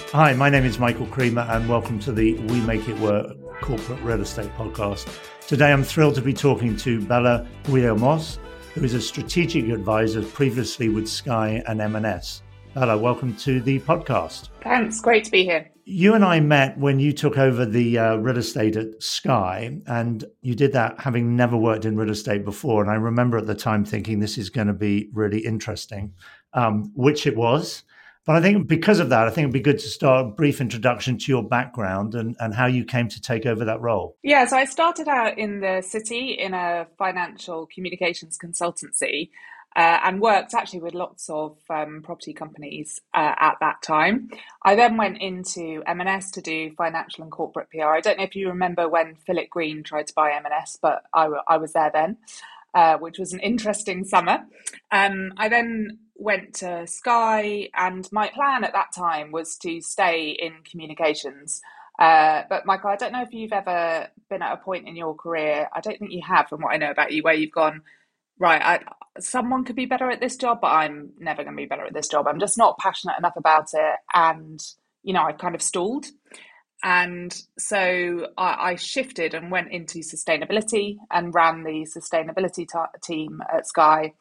Hi, my name is Michael Creamer and welcome to the We Make It Work Corporate Real Estate Podcast. Today I'm thrilled to be talking to Bella Guillermoz, who is a strategic advisor previously with Sky and M&S. Bella, welcome to the podcast. Thanks, great to be here. You and I met when you took over the real estate at Sky, and you did that having never worked in real estate before. And I remember at the time thinking this is going to be really interesting, which it was. But I think because of that, I think it'd be good to start a brief introduction to your background and how you came to take over that role. Yeah, so I started out in the city in a financial communications consultancy and worked actually with lots of property companies at that time. I then went into M&S to do financial and corporate PR. I don't know if you remember when Philip Green tried to buy M&S, but I was there then, which was an interesting summer. I then went to Sky, and my plan at that time was to stay in communications. But Michael, I don't know if you've ever been at a point in your career, I don't think you have from what I know about you, where you've gone, right, someone could be better at this job, but I'm never going to be better at this job. I'm just not passionate enough about it. And, I kind of stalled. And so I shifted and went into sustainability and ran the sustainability team at Sky.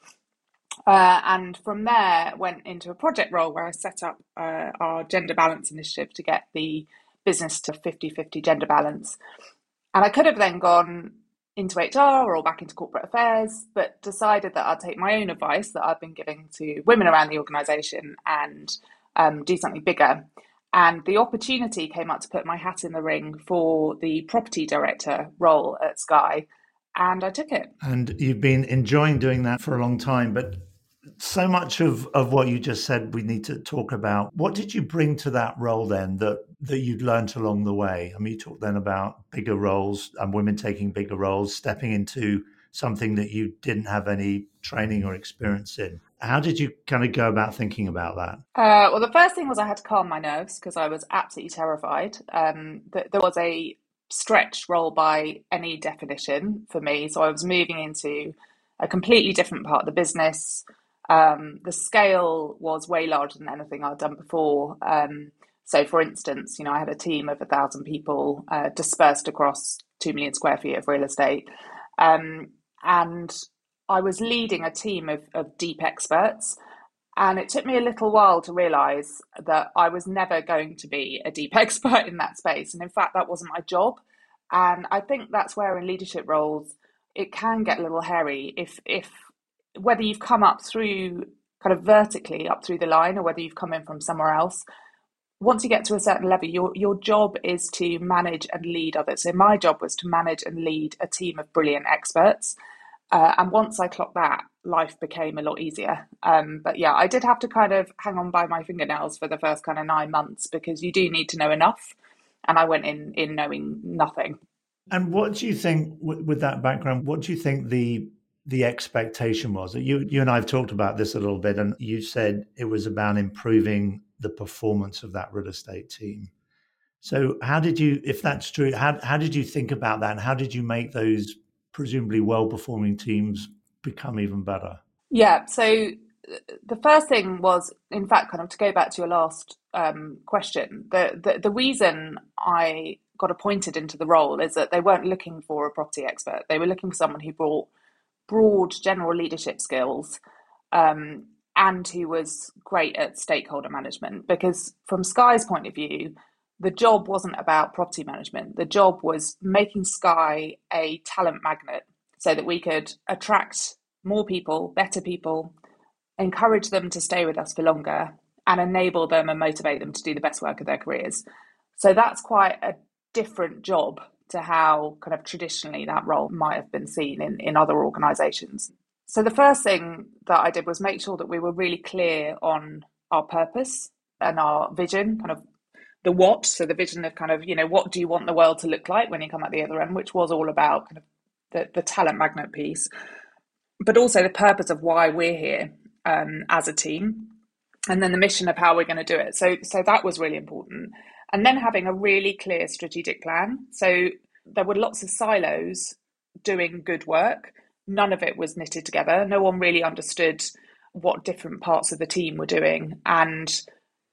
And from there, went into a project role where I set up our gender balance initiative to get the business to 50-50 gender balance. And I could have then gone into HR or back into corporate affairs, but decided that I'd take my own advice that I've been giving to women around the organisation and do something bigger. And the opportunity came up to put my hat in the ring for the property director role at Sky, and I took it. And you've been enjoying doing that for a long time, but so much of what you just said we need to talk about. What did you bring to that role then that you'd learned along the way? I mean, you talked then about bigger roles and women taking bigger roles, stepping into something that you didn't have any training or experience in. How did you kind of go about thinking about that? Well, the first thing was I had to calm my nerves because I was absolutely terrified. There was a stretch role by any definition for me. So I was moving into a completely different part of the business. The scale was way larger than anything I'd done before. So, for instance, I had a team of 1,000 people dispersed across 2 million square feet of real estate. And I was leading a team of deep experts. And it took me a little while to realise that I was never going to be a deep expert in that space. And in fact, that wasn't my job. And I think that's where in leadership roles, it can get a little hairy if whether you've come up through kind of vertically up through the line or whether you've come in from somewhere else. Once you get to a certain level, your job is to manage and lead others. So my job was to manage and lead a team of brilliant experts. And once I clocked that, life became a lot easier. But yeah, I did have to kind of hang on by my fingernails for the first kind of 9 months because you do need to know enough. And I went in knowing nothing. And what do you think, with that background, what do you think the expectation was? You and I have talked about this a little bit, and you said it was about improving the performance of that real estate team. So how did you, if that's true, how did you think about that, and how did you make those presumably well-performing teams become even better? Yeah, so the first thing was, in fact, kind of to go back to your last question, the reason I got appointed into the role is that they weren't looking for a property expert. They were looking for someone who brought broad general leadership skills and who was great at stakeholder management. Because from Sky's point of view, the job wasn't about property management. The job was making Sky a talent magnet so that we could attract more people, better people, encourage them to stay with us for longer, and enable them and motivate them to do the best work of their careers. So that's quite a different job to how kind of traditionally that role might have been seen in other organisations. So the first thing that I did was make sure that we were really clear on our purpose and our vision, kind of the what, so the vision of kind of, what do you want the world to look like when you come at the other end, which was all about kind of the talent magnet piece, but also the purpose of why we're here as a team, and then the mission of how we're going to do it. So that was really important. And then having a really clear strategic plan. So there were lots of silos doing good work. None of it was knitted together. No one really understood what different parts of the team were doing. And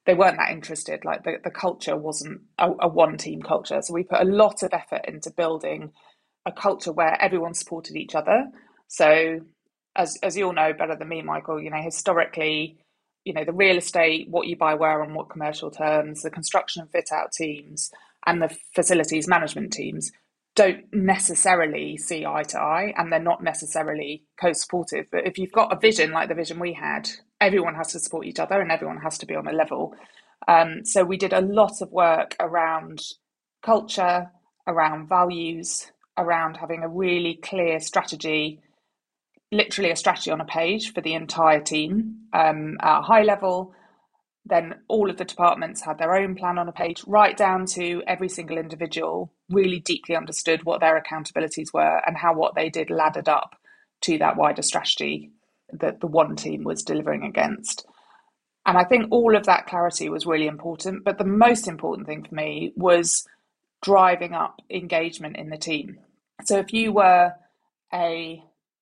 they weren't that interested. Like the culture wasn't a one team culture. So we put a lot of effort into building a culture where everyone supported each other. So as you all know better than me, Michael, historically, the real estate, what you buy where on what commercial terms, the construction and fit out teams and the facilities management teams don't necessarily see eye to eye, and they're not necessarily co-supportive. But if you've got a vision like the vision we had, everyone has to support each other and everyone has to be on a level. So we did a lot of work around culture, around values, around having a really clear strategy, literally a strategy on a page for the entire team at a high level. Then all of the departments had their own plan on a page, right down to every single individual really deeply understood what their accountabilities were and how what they did laddered up to that wider strategy that the one team was delivering against. And I think all of that clarity was really important. But the most important thing for me was driving up engagement in the team. So if you were a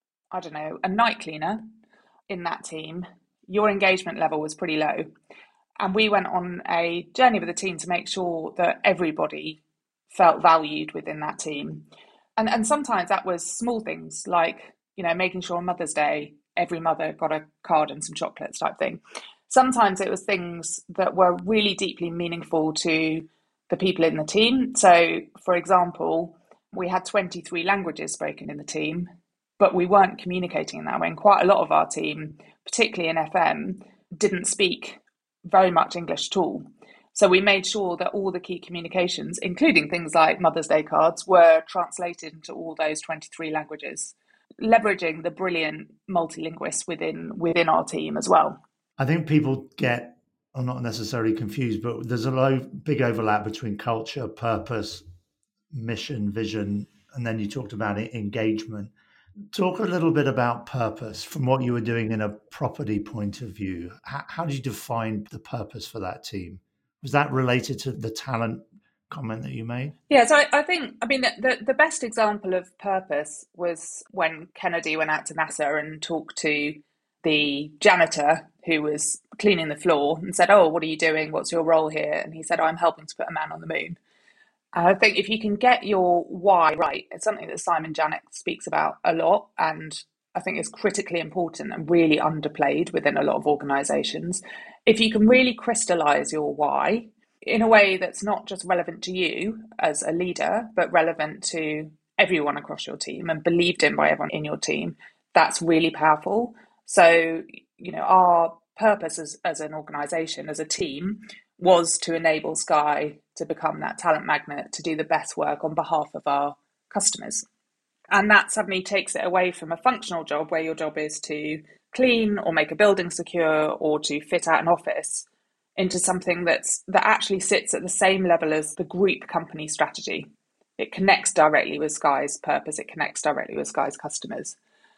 night cleaner in that team, your engagement level was pretty low. And we went on a journey with the team to make sure that everybody felt valued within that team. And sometimes that was small things like, making sure on Mother's Day, every mother got a card and some chocolates type thing. Sometimes it was things that were really deeply meaningful to the people in the team. So, for example, we had 23 languages spoken in the team, but we weren't communicating in that way. And quite a lot of our team, particularly in FM, didn't speak very much English at all. So we made sure that all the key communications, including things like Mother's Day cards, were translated into all those 23 languages, leveraging the brilliant multilinguists within our team as well. I think people get, or not necessarily confused, but there's a big overlap between culture, purpose, mission, vision, and then you talked about engagement. Talk a little bit about purpose from what you were doing in a property point of view. How did you define the purpose for that team? Was that related to the talent comment that you made? Yeah, so I think, the best example of purpose was when Kennedy went out to NASA and talked to the janitor who was cleaning the floor and said, "Oh, what are you doing? What's your role here?" And he said, "I'm helping to put a man on the moon." I think if you can get your why right, it's something that Simon Janik speaks about a lot, and I think is critically important and really underplayed within a lot of organisations. If you can really crystallize your why in a way that's not just relevant to you as a leader, but relevant to everyone across your team and believed in by everyone in your team, that's really powerful. So, our purpose as an organisation, as a team, was to enable Sky to become that talent magnet, to do the best work on behalf of our customers. And that suddenly takes it away from a functional job where your job is to clean or make a building secure or to fit out an office into something that actually sits at the same level as the group company strategy. It connects directly with Sky's purpose. It connects directly with Sky's customers.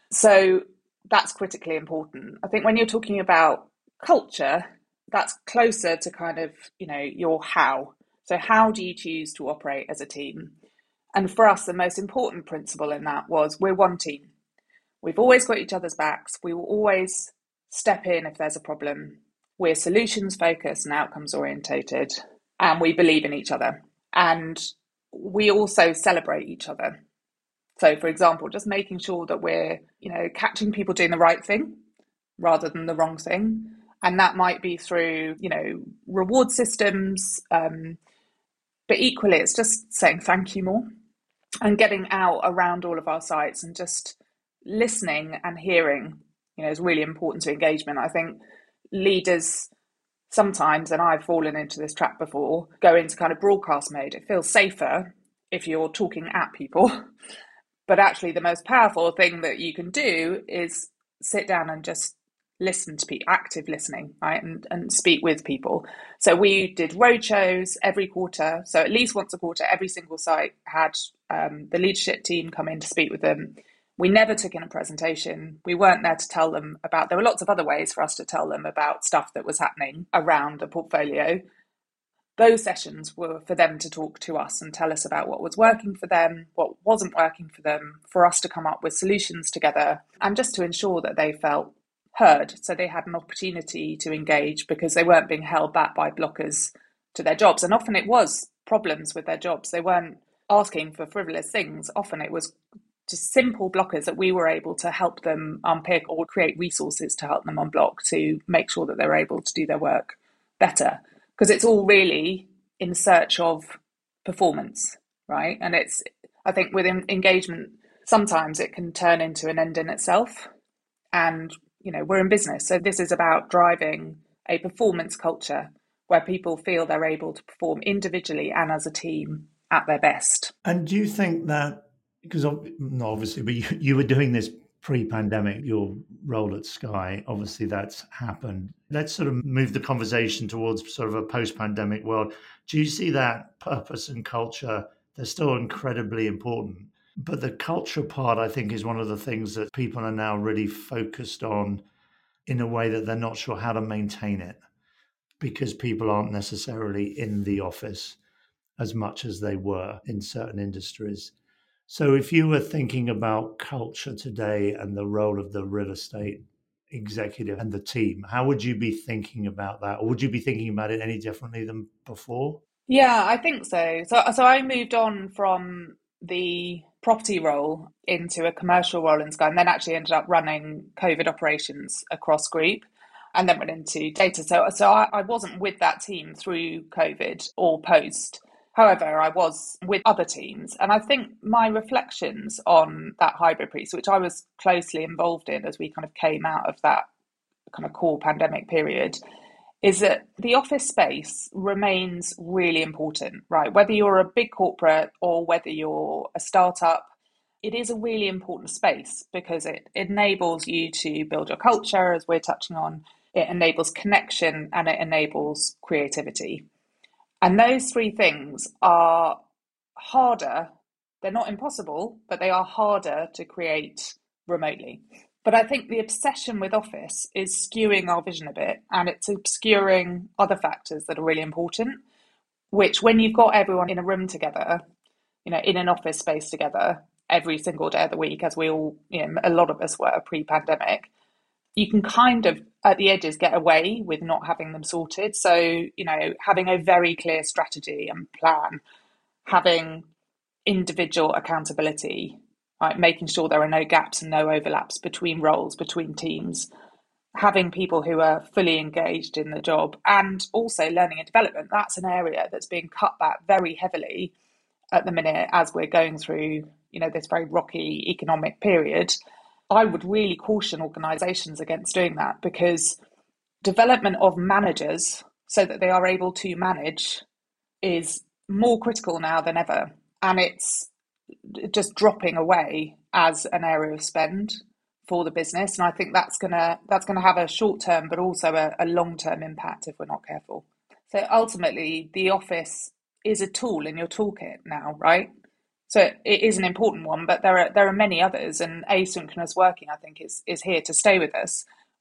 So that's critically important. I think when you're talking about culture, that's closer to kind of, your how. So how do you choose to operate as a team? And for us, the most important principle in that was we're one team. We've always got each other's backs. We will always step in if there's a problem. We're solutions focused and outcomes orientated, and we believe in each other. And we also celebrate each other. So, for example, just making sure that we're, catching people doing the right thing rather than the wrong thing. And that might be through, reward systems. But equally, it's just saying thank you more and getting out around all of our sites and just listening and hearing, is really important to engagement. I think leaders sometimes, and I've fallen into this trap before, go into kind of broadcast mode. It feels safer if you're talking at people. But actually, the most powerful thing that you can do is sit down and just listen to people, active listening, right? And speak with people. So we did roadshows every quarter. So at least once a quarter, every single site had the leadership team come in to speak with them. We never took in a presentation. We weren't there to tell them about, there were lots of other ways for us to tell them about stuff that was happening around a portfolio. Those sessions were for them to talk to us and tell us about what was working for them, what wasn't working for them, for us to come up with solutions together, and just to ensure that they felt heard. So they had an opportunity to engage because they weren't being held back by blockers to their jobs. And often it was problems with their jobs. They weren't asking for frivolous things. Often it was just simple blockers that we were able to help them unpick or create resources to help them unblock to make sure that they're able to do their work better. Because it's all really in search of performance, right? And it's, I think with engagement, sometimes it can turn into an end in itself. And, we're in business. So this is about driving a performance culture where people feel they're able to perform individually and as a team at their best. And do you think that, because not obviously, but you were doing this pre-pandemic, your role at Sky, obviously that's happened. Let's sort of move the conversation towards sort of a post-pandemic world. Do you see that purpose and culture, they're still incredibly important? But the culture part, I think, is one of the things that people are now really focused on in a way that they're not sure how to maintain it because people aren't necessarily in the office as much as they were in certain industries. So if you were thinking about culture today and the role of the real estate executive and the team, how would you be thinking about that? Or would you be thinking about it any differently than before? Yeah, I think so. So I moved on from the property role into a commercial role in Sky, and then actually ended up running COVID operations across group, and then went into data. So I wasn't with that team through COVID or post. However, I was with other teams, and I think my reflections on that hybrid piece, which I was closely involved in as we kind of came out of that kind of core pandemic period, is that the office space remains really important, right? Whether you're a big corporate or whether you're a startup, it is a really important space because it enables you to build your culture, as we're touching on. It enables connection and it enables creativity. And those three things are harder. They're not impossible, but they are harder to create remotely. But I think the obsession with Office is skewing our vision a bit and it's obscuring other factors that are really important, which when you've got everyone in a room together, in an office space together every single day of the week, as we all, a lot of us were pre-pandemic, you can kind of at the edges get away with not having them sorted. So, having a very clear strategy and plan, having individual accountability, right, making sure there are no gaps and no overlaps between roles, between teams, having people who are fully engaged in the job, and also learning and development. That's an area that's being cut back very heavily at the minute as we're going through, this very rocky economic period. I would really caution organisations against doing that because development of managers so that they are able to manage is more critical now than ever. And it's just dropping away as an area of spend for the business. And I think that's gonna have a short term but also a long term impact if we're not careful. So ultimately the office is a tool in your toolkit now, right? So it is an important one, but there are many others, and asynchronous working, I think, is here to stay with us.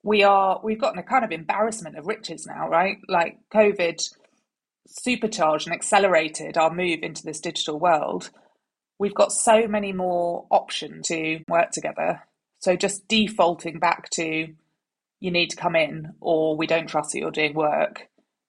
We've gotten a kind of embarrassment of riches now, right? Like COVID supercharged and accelerated our move into this digital world. We've got so many more options to work together. So just defaulting back to you need to come in or we don't trust that you're doing work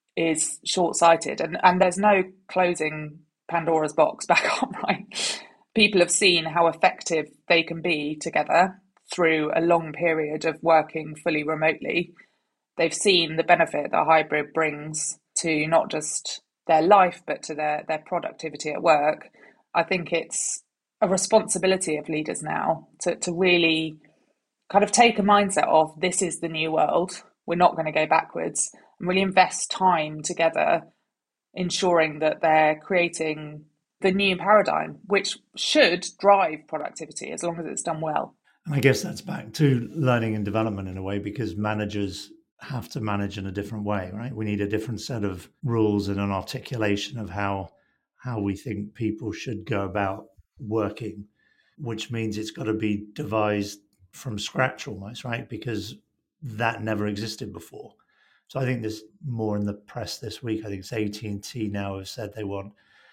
is short-sighted, and there's no closing Pandora's box back up, right? People have seen how effective they can be together through a long period of working fully remotely. They've seen the benefit that hybrid brings to not just their life, but to their productivity at work. I think it's a responsibility of leaders now to really kind of take a mindset of this is the new world. We're not going to go backwards and really invest time together, ensuring that they're creating the new paradigm, which should drive productivity as long as it's done well. And I guess that's back to learning and development in a way, because managers have to manage in a different way, right? We need a different set of rules and an articulation of how we think people should go about working, which means it's got to be devised from scratch almost, right? Because that never existed before. So I think there's more in the press this week. I think it's AT&T now have said they want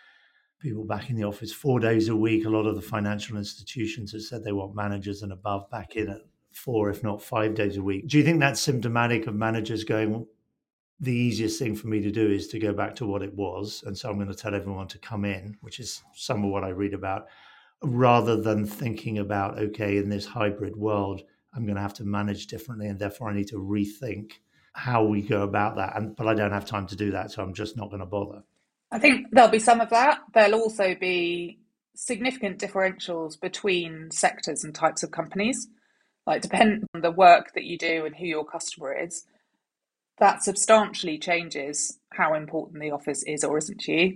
people back in the office 4 days a week. A lot of the financial institutions have said they want managers and above back in at 4, if not 5 days a week. Do you think that's symptomatic of managers going, well, the easiest thing for me to do is to go back to what it was, and so I'm going to tell everyone to come in, which is some of what I read about, rather than thinking about, okay, in this hybrid world, I'm going to have to manage differently, and therefore I need to rethink how we go about that. But I don't have time to do that, so I'm just not going to bother. I think there'll be some of that. There'll also be significant differentials between sectors and types of companies. Like, depending on the work that you do and who your customer is, that substantially changes how important the office is or isn't to you.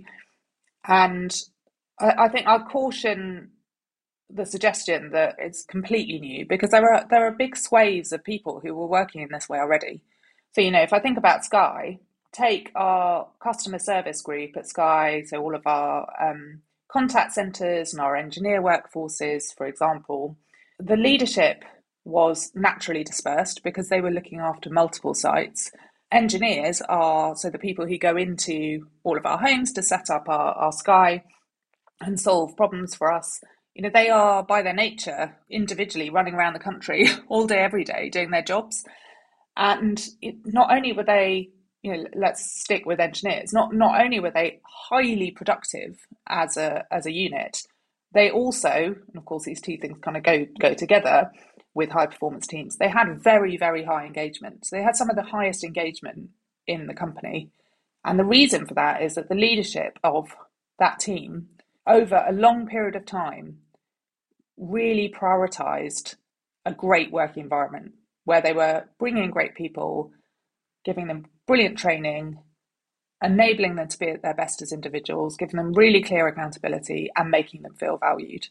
And I think I'd caution the suggestion that it's completely new, because there are big swathes of people who were working in this way already. So, if I think about Sky, take our customer service group at Sky, so all of our contact centres and our engineer workforces, for example, the leadership was naturally dispersed because they were looking after multiple sites. Engineers are the people who go into all of our homes to set up our Sky and solve problems for us. They are by their nature individually running around the country all day, every day, doing their jobs. And not only were they, let's stick with engineers, not only were they highly productive as a unit, they also, and of course these two things kind of go together with high performance teams, they had very, very high engagement. So they had some of the highest engagement in the company. And the reason for that is that the leadership of that team over a long period of time really prioritized a great work environment where they were bringing in great people, giving them brilliant training, enabling them to be at their best as individuals, giving them really clear accountability and making them feel valued.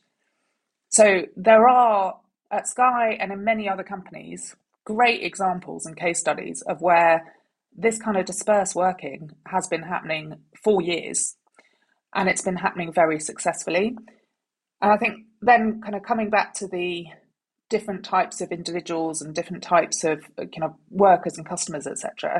So there are, at Sky and in many other companies, great examples and case studies of where this kind of dispersed working has been happening for years, and it's been happening very successfully. And I think then kind of coming back to the different types of individuals and different types of workers and customers, etc.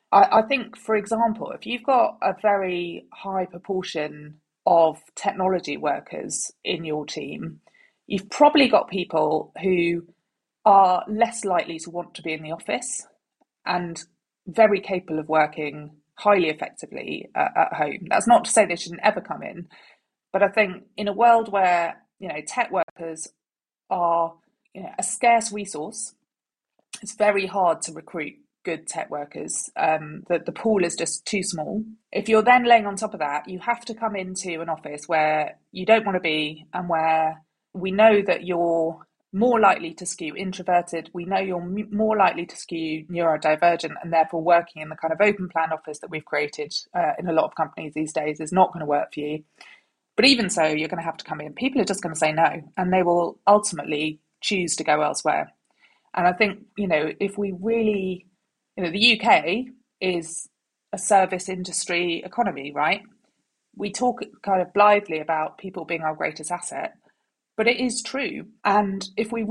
I think, for example, if you've got a very high proportion of technology workers in your team, you've probably got people who are less likely to want to be in the office and very capable of working highly effectively at home. That's not to say they shouldn't ever come in, but I think in a world where tech workers are a scarce resource, it's very hard to recruit good tech workers. The pool is just too small. If you're then laying on top of that, you have to come into an office where you don't want to be, and where we know that you're more likely to skew introverted. We know you're more likely to skew neurodivergent, and therefore working in the kind of open plan office that we've created in a lot of companies these days is not going to work for you. But even so, you're going to have to come in. People are just going to say no, and they will ultimately choose to go elsewhere. And I think, if we really, the UK is a service industry economy, right? We talk kind of blithely about people being our greatest asset, but it is true. And if we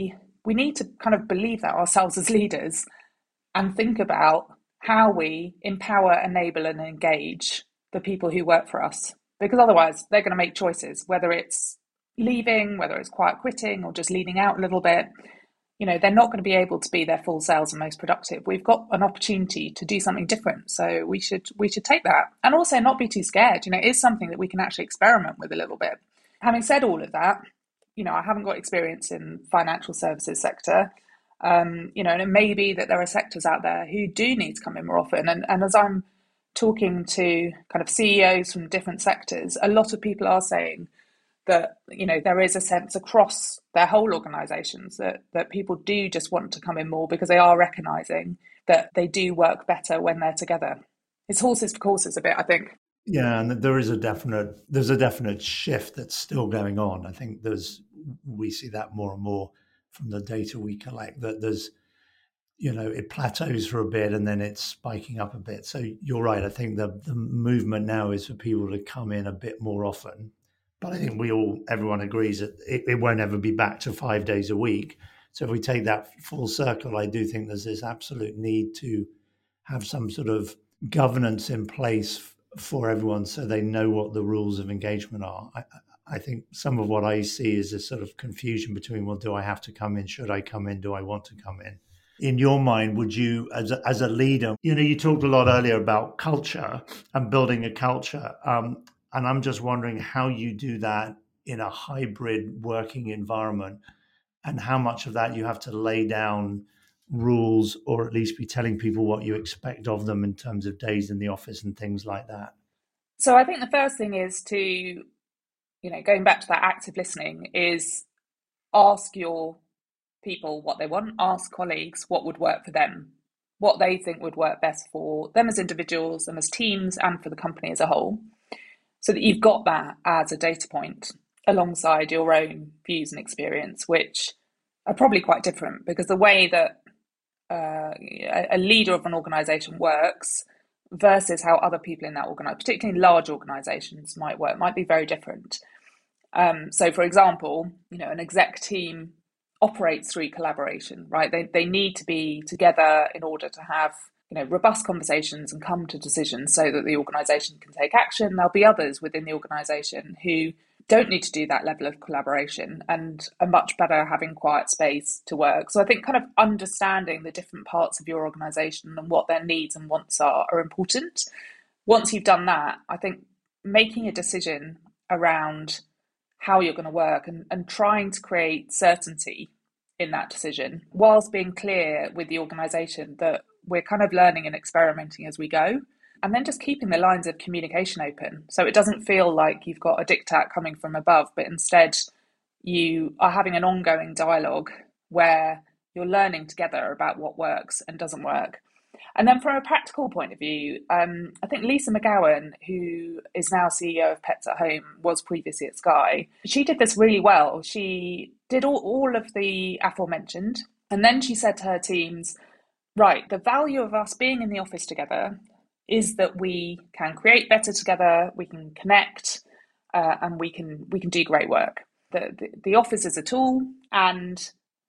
need to kind of believe that ourselves as leaders and think about how we empower, enable, and engage the people who work for us. Because otherwise they're going to make choices, whether it's leaving, whether it's quiet quitting, or just leaning out a little bit. They're not going to be able to be their full selves and most productive. We've got an opportunity to do something different, so we should take that, and also not be too scared. It is something that we can actually experiment with a little bit. Having said all of that, I haven't got experience in financial services sector. And it may be that there are sectors out there who do need to come in more often. And as I'm talking to kind of CEOs from different sectors, a lot of people are saying that, there is a sense across their whole organisations that people do just want to come in more because they are recognising that they do work better when they're together. It's horses for courses a bit, I think. Yeah, and there's a definite shift that's still going on. I think we see that more and more from the data we collect, that there's, it plateaus for a bit and then it's spiking up a bit. So you're right. I think the movement now is for people to come in a bit more often. But I think everyone agrees that it won't ever be back to 5 days a week. So if we take that full circle, I do think there's this absolute need to have some sort of governance in place for everyone so they know what the rules of engagement are. I think some of what I see is a sort of confusion between, well, do I have to come in? Should I come in? Do I want to come in? In your mind, would you, as a leader, you talked a lot earlier about culture and building a culture. And I'm just wondering how you do that in a hybrid working environment, and how much of that you have to lay down rules, or at least be telling people what you expect of them in terms of days in the office and things like that. So I think the first thing is to, going back to that active listening, is ask your people what they want, ask colleagues what would work for them, what they think would work best for them as individuals, them as teams, and for the company as a whole, so that you've got that as a data point alongside your own views and experience, which are probably quite different, because the way that a leader of an organization works versus how other people in that organization, particularly in large organizations, might work, might be very different. So, for example, an exec team operates through collaboration, right? They need to be together in order to have robust conversations and come to decisions so that the organization can take action. There'll be others within the organization who don't need to do that level of collaboration and are much better having quiet space to work. So I think kind of understanding the different parts of your organization and what their needs and wants are important. Once you've done that, I think making a decision around how you're going to work and trying to create certainty in that decision, whilst being clear with the organization that we're kind of learning and experimenting as we go. And then just keeping the lines of communication open, so it doesn't feel like you've got a diktat coming from above, but instead you are having an ongoing dialogue where you're learning together about what works and doesn't work. And then from a practical point of view, I think Lisa McGowan, who is now CEO of Pets at Home, was previously at Sky. She did this really well. She did all of the aforementioned, and then she said to her teams, right, the value of us being in the office together is that we can create better together, we can connect, and we can do great work. The office is a tool, and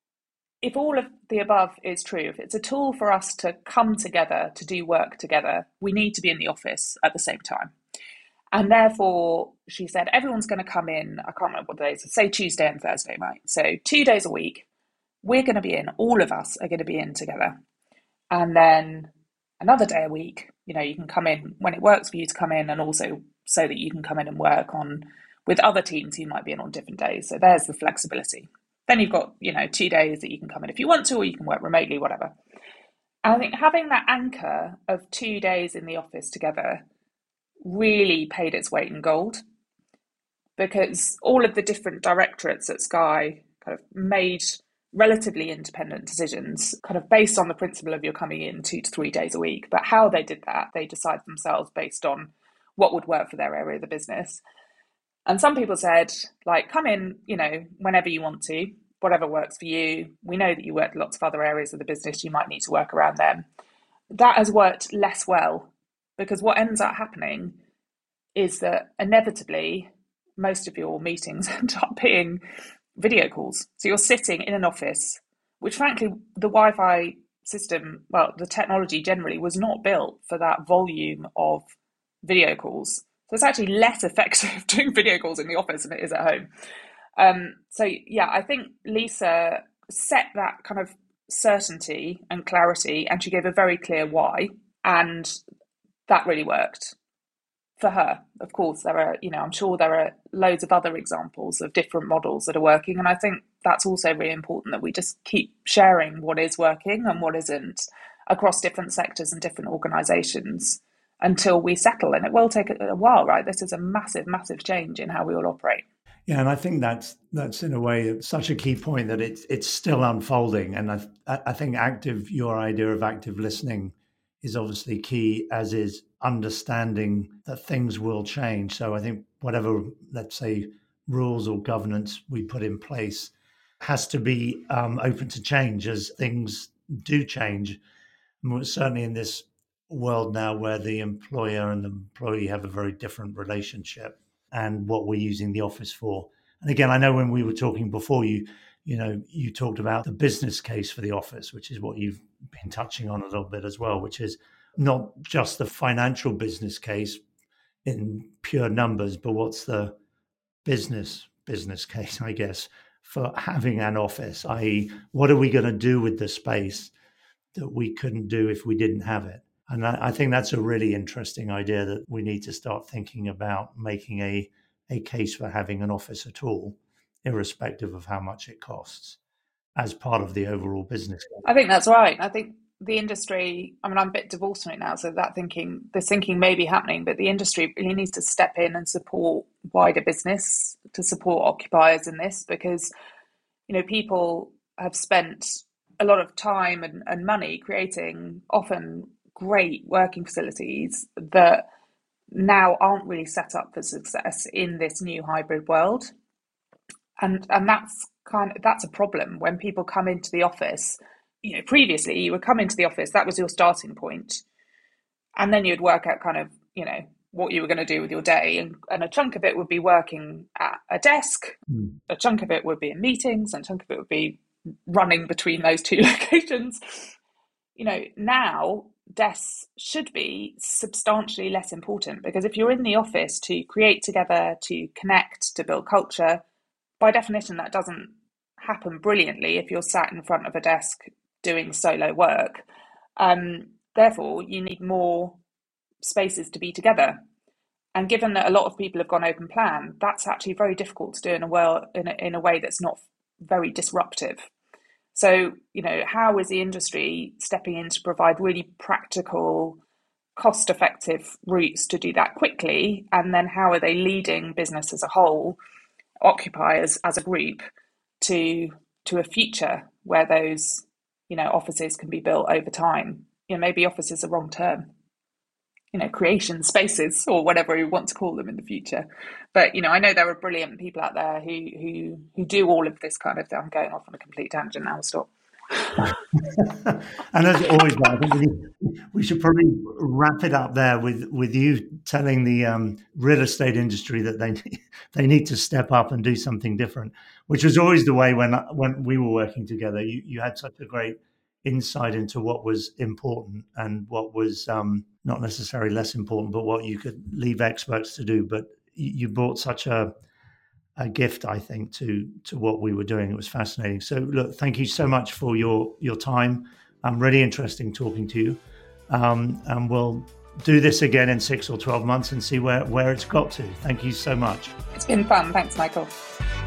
if all of the above is true, if it's a tool for us to come together, to do work together, we need to be in the office at the same time. And therefore, she said, everyone's going to come in, I can't remember what days, say Tuesday and Thursday, right? So 2 days a week, we're going to be in, all of us are going to be in together. And then another day a week, you can come in when it works for you to come in, and also so that you can come in and work on with other teams who might be in on different days. So there's the flexibility. Then you've got, 2 days that you can come in if you want to, or you can work remotely, whatever. And I think having that anchor of 2 days in the office together really paid its weight in gold, because all of the different directorates at Sky kind of made relatively independent decisions, kind of based on the principle of you're coming in 2 to 3 days a week. But how they did that, they decided themselves based on what would work for their area of the business. And some people said, like, come in, whenever you want to, whatever works for you. We know that you work lots of other areas of the business, you might need to work around them. That has worked less well, because what ends up happening is that inevitably most of your meetings end up being video calls. So you're sitting in an office, which frankly, the Wi-Fi system, well, the technology generally was not built for that volume of video calls. So it's actually less effective doing video calls in the office than it is at home. So yeah, I think Lisa set that kind of certainty and clarity, and she gave a very clear why, and that really worked for her. Of course, there are, I'm sure there are loads of other examples of different models that are working. And I think that's also really important, that we just keep sharing what is working and what isn't across different sectors and different organizations until we settle. And it will take a while, right? This is a massive, massive change in how we all operate. Yeah, and I think that's in a way such a key point, that it's still unfolding. And I think your idea of active listening is obviously key, as is understanding that things will change. So I think whatever, let's say, rules or governance we put in place has to be open to change as things do change. And we're certainly in this world now where the employer and the employee have a very different relationship, and what we're using the office for. And again, I know when we were talking before, you talked about the business case for the office, which is what you've been touching on a little bit as well, which is not just the financial business case in pure numbers, but what's the business case, I guess, for having an office, i.e., what are we going to do with the space that we couldn't do if we didn't have it? And I think that's a really interesting idea, that we need to start thinking about making a case for having an office at all, irrespective of how much it costs, as part of the overall business. I think that's right. I think the industry, I mean, I'm a bit divorced from it now, so this thinking may be happening, but the industry really needs to step in and support wider business to support occupiers in this, because, people have spent a lot of time and money creating often great working facilities that now aren't really set up for success in this new hybrid world. And that's a problem when people come into the office. Previously you would come into the office, that was your starting point, and then you'd work out kind of, what you were going to do with your day, and a chunk of it would be working at a desk, a chunk of it would be in meetings, and a chunk of it would be running between those two locations. Now desks should be substantially less important, because if you're in the office to create together, to connect, to build culture, by definition that doesn't happen brilliantly if you're sat in front of a desk doing solo work. Therefore, you need more spaces to be together. And given that a lot of people have gone open plan, that's actually very difficult to do in a way that's not very disruptive. So, how is the industry stepping in to provide really practical, cost-effective routes to do that quickly? And then how are they leading business as a whole, occupiers as a group, to a future where those, offices can be built over time? Maybe office is the wrong term. Creation spaces, or whatever you want to call them in the future. But, I know there are brilliant people out there who do all of this kind of thing. I'm going off on a complete tangent now, I'll stop. And as always, I think we should probably wrap it up there with you telling the real estate industry that they need to step up and do something different, which was always the way when we were working together. You had such a great insight into what was important and what was not necessarily less important, but what you could leave experts to do. But you brought such a gift, I think, to what we were doing. It was fascinating. So look, thank you so much for your time. Really interesting talking to you. And we'll do this again in 6 or 12 months and see where it's got to. Thank you so much. It's been fun. Thanks, Michael.